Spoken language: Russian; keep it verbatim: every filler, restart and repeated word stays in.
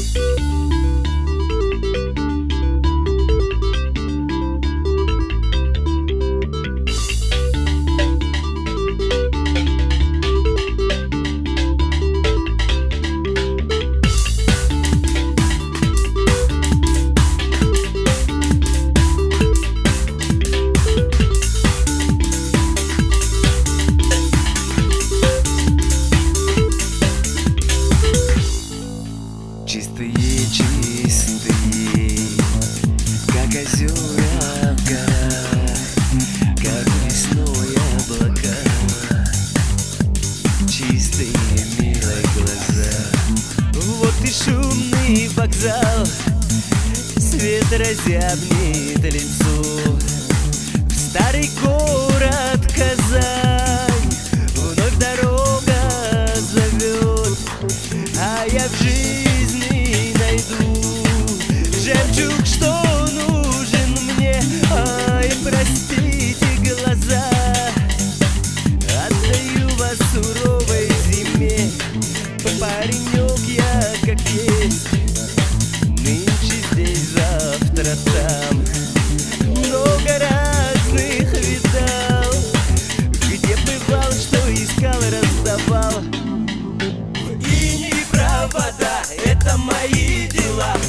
Чистые, чистые, как озера в горах, как весной облака. Чистые, милые глаза. Вот и шумный вокзал, свет разъяснит лицо. В старый город Казань вновь дорога зовет, а я в жизни найду жемчуг, что нужен мне. Ай, простите, глаза, отдаю вас суровой зиме. Паренек я как есть, нынче здесь, завтра там. Много разных видал, где бывал, что искал, раздавал. И не провода, это мои дела.